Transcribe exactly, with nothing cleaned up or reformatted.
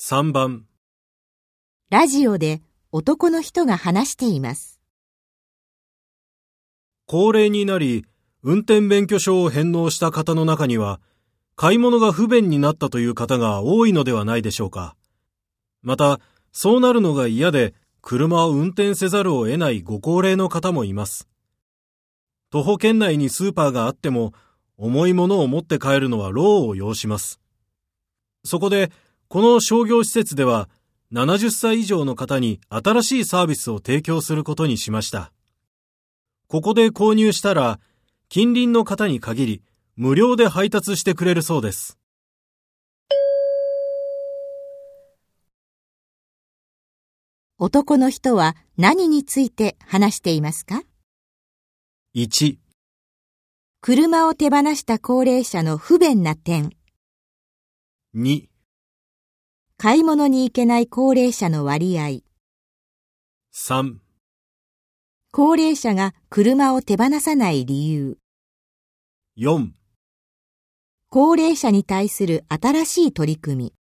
さんばん、 ラジオで男の人が話しています。 高齢になり、運転免許証を返納した方の中には、買い物が不便になったという方が多いのではないでしょうか。また、そうなるのが嫌で、車を運転せざるを得ないご高齢の方もいます。徒歩圏内にスーパーがあっても、重いものを持って帰るのは労を要します。そこで、この商業施設では、ななじゅっさい以上の方に新しいサービスを提供することにしました。ここで購入したら、近隣の方に限り、無料で配達してくれるそうです。 男の人は何について話していますか？ いち、 車を手放した高齢者の不便な点。 に、 買い物に行けない高齢者の割合。 さん、 高齢者が車を手放さない理由。 よん、 高齢者に対する新しい取り組み。